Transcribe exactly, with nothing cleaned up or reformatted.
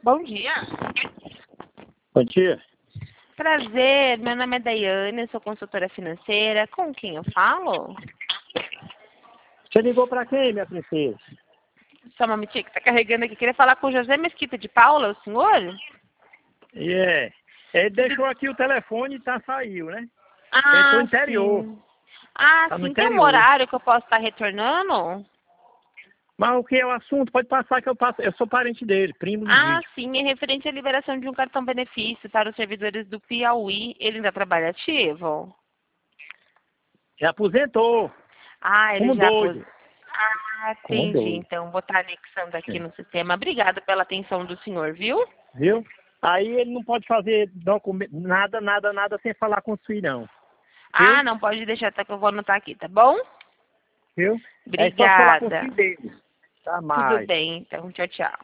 Bom dia. Bom dia. Prazer, meu nome é Daiane, eu sou consultora financeira. Com quem eu falo? Você ligou para quem, minha princesa? Só uma minutinha que tá carregando aqui. Queria falar com o José Mesquita de Paula, o senhor? E é. Ele deixou aqui o telefone e tá, saiu, né? Ah, Ele tá no interior. sim. Ah, Tá no sim. Tem um interior. horário que eu posso estar retornando? Mas o que é o assunto? Pode passar que eu passo. Eu sou parente dele, primo Ah, legítimo. sim. É referente à liberação de um cartão benefício para os servidores do Piauí. Ele ainda trabalha ativo? Já aposentou. Ah, ele Como já pôs. doido. Ah, Como entendi. doido. Então, vou estar anexando aqui É. no sistema. Obrigada pela atenção do senhor, viu? Viu? Aí ele não pode fazer documento, nada, nada, nada sem falar com o filho, não. Viu? Ah, não pode deixar, tá, que eu vou anotar aqui, tá bom? Viu? É só falar com o Obrigada. filho dele. Tá Tudo mais. bem, então. Tchau, tchau.